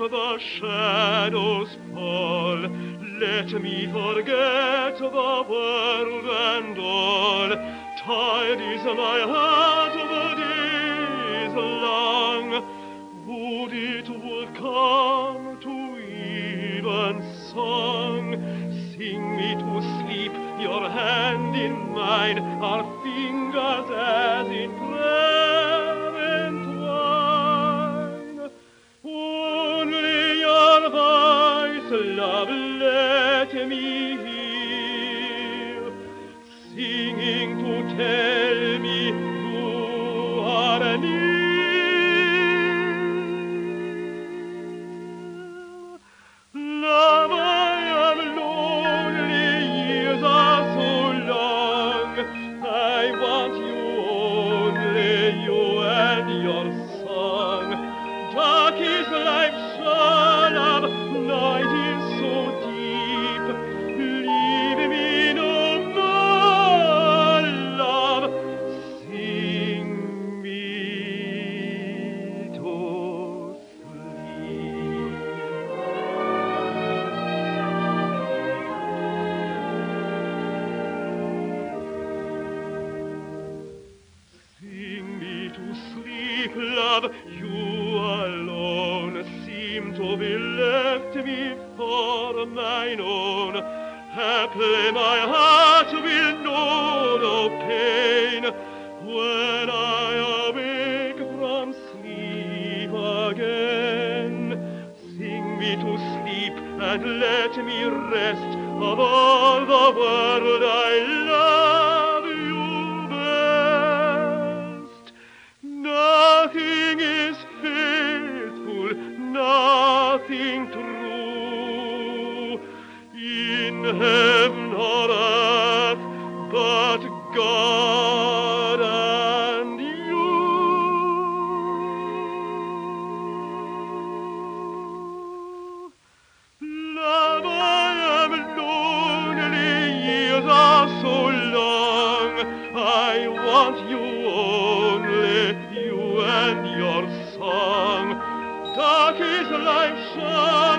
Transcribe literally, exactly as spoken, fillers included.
the shadows fall, let me forget the world and all. Tired is my heart, the days long. Would it would come to even song. Sing me to sleep, your hand in mine, our fingers as in prayer entwine. Only your voice, love, let me hear, singing to tell me you are near. Love, I am lonely, years are so long. I want you only, you and your song. Dark is life's love, night is so deep. Leave me no more, love. Sing me to sleep. Sing me to sleep, love. You alone seem to be left me for mine own. Haply my heart will know no pain when I awake from sleep again. Sing me to sleep and let me rest. Of all the world I love you best. Nothing is faithful, nothing true, in heaven or earth, but God and you. Love, I am lonely, years are so long. I want you only, you and your song. Dark is life's song.